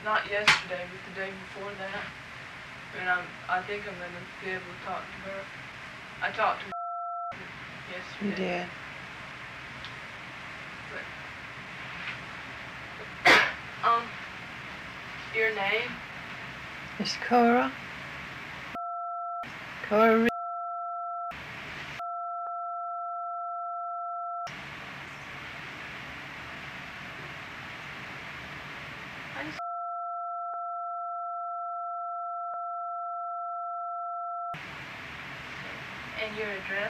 not yesterday, but the day before that. And I think I'm going to be able to talk to her. I talked to her yesterday. You did. But, your name? It's Cora. Cora. And your address?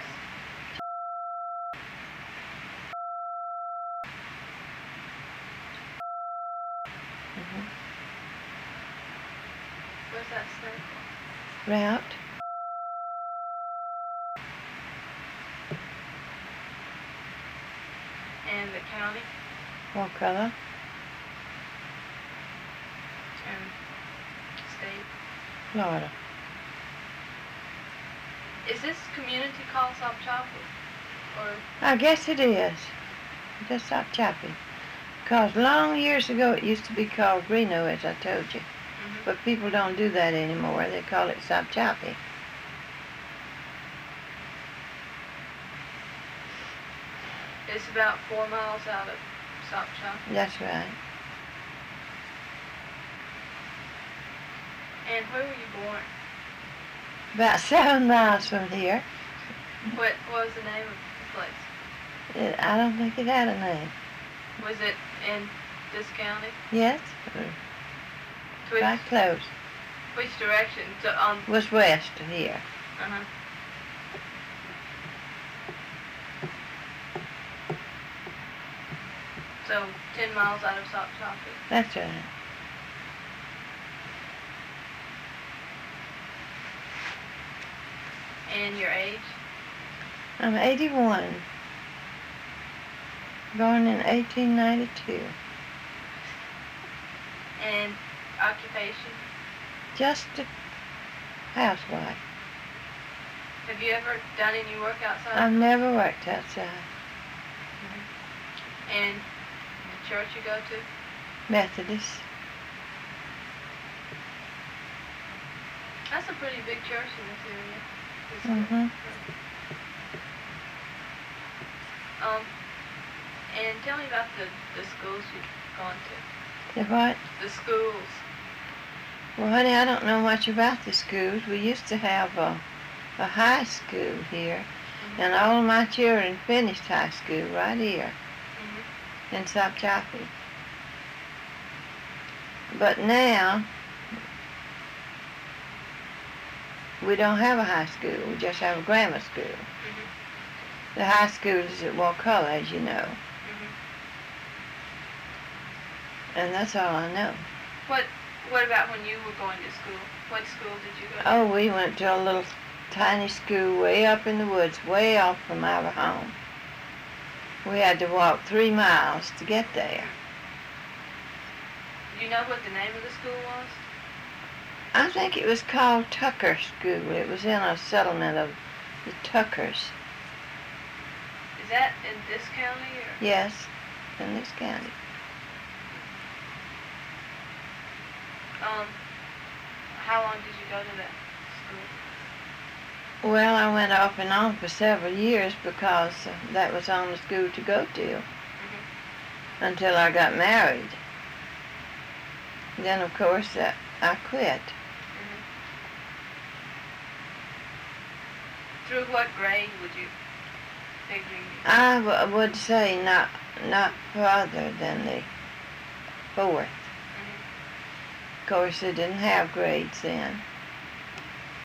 Where's that state? Route. And the county? Wakulla. And state? Florida. Is this community called Sopchoppy? Or I guess it is. Just Sopchoppy. Because long years ago it used to be called Reno, as I told you. But people don't do that anymore. They call it Sopchoppy. it's about 4 miles out of Sopchoppy. That's right. And where were you born? About 7 miles from here. What was the name of the place? I don't think it had a name. Was it in this county? Yes. Right close. Which direction? Was west of here. Uh-huh. So 10 miles out of Sopchoppy. That's right. And your age? I'm 81. Born in 1892. And occupation? Just a housewife. Have you ever done any work outside? I've never worked outside. And the church you go to? Methodist. That's a pretty big church in this area. Mm-hmm. And tell me about the schools you've gone to. The what? The schools. Well, honey, I don't know much about the schools. We used to have a high school here, and all of my children finished high school right here in Sopchoppy. But now, we don't have a high school. We just have a grammar school. The high school is at Wakulla, as you know. And that's all I know. What about when you were going to school? What school did you go to? Oh, we went to a little tiny school way up in the woods, way off from our home. We had to walk 3 miles to get there. Do you know what the name of the school was? I think it was called Tucker School. It was in a settlement of the Tuckers. Is that in this county? Or? Yes, in this county. How long did you go to that school? Well, I went off and on for several years because that was on the school to go to until I got married. Then, of course, I quit. Through what grade would you figure you? I would say not farther than the 4th. Of course, they didn't have grades then.